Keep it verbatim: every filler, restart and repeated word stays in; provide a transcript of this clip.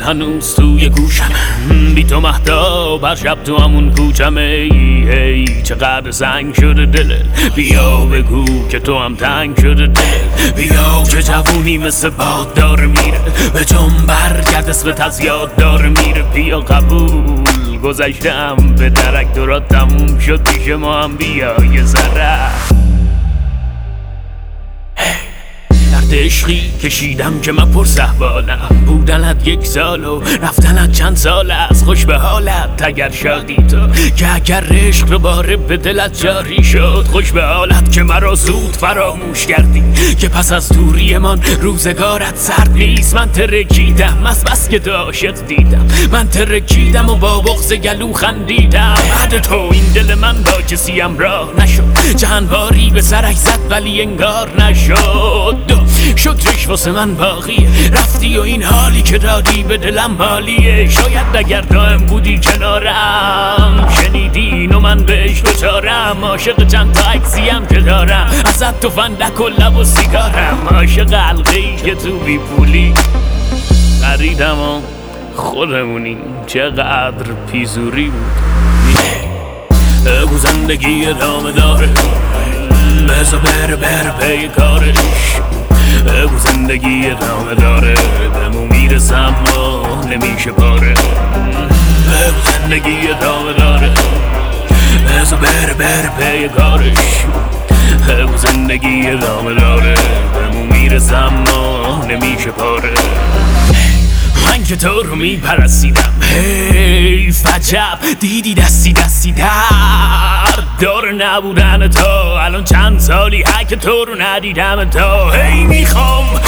هنوز توی گوشم، بی تو مهتاب هر شب تو همون کوچم. ای ای چقدر سنگ شده دلت، بیا بگو که تو هم تنگ شده دلت. بیا که جوونی مثل باد داره میره، به جنب برگرد اسمت از یاد داره میره. بیا قبول گذشتم به درک دورات تموم شد، پیش ما هم بیا یه ذره. درد عشقی کشیدم که من پر صحبالم، بودنت یک سال و رفتنت چند سال است. خوش به حالت اگر شادی تو، که اگر عشق دوباره به دلت جاری شد. خوش به حالت که مرا زود فراموش کردی، که پس از دوری من روزگارت سرد نیست. من ترکیدم از بس که تو عاشق دیدم، من ترکیدم و با بغض گلو خندیدم. بعد تو این دل من با کسی همراه نشد، چند باری به سرش زد ولی انگار نشد. شکرش واسه من باقیه، رفتی و این حالی که دادی به دلم حالیه. شاید اگر دائم بودی کنارم، شنیدی اینو من بهش دوچارم. عاشق چند تا عکسیم که دارم، ازت تو فندک و لب و سیگارم. عاشق حلقه‌ای که تو بی پولی خریدم و خودمونی. چقدر پیزوری بود. بگو زندگی ادامه داره، بذار بره بره پی کارش. بگو زندگی ادامه داره، بهمون میرسم و نمیشه پاره. بگو زندگی ادامه داره، بذار بره بره پی کارش. بگو زندگی ادامه داره، بهمون میرسم و نمیشه پاره. من که تو رو میپرستیدم، حیف عجب دیدی دستی دستی در دار نبودن تو. الان چند سالی هک تو رو ندیدم تو. هی میخوام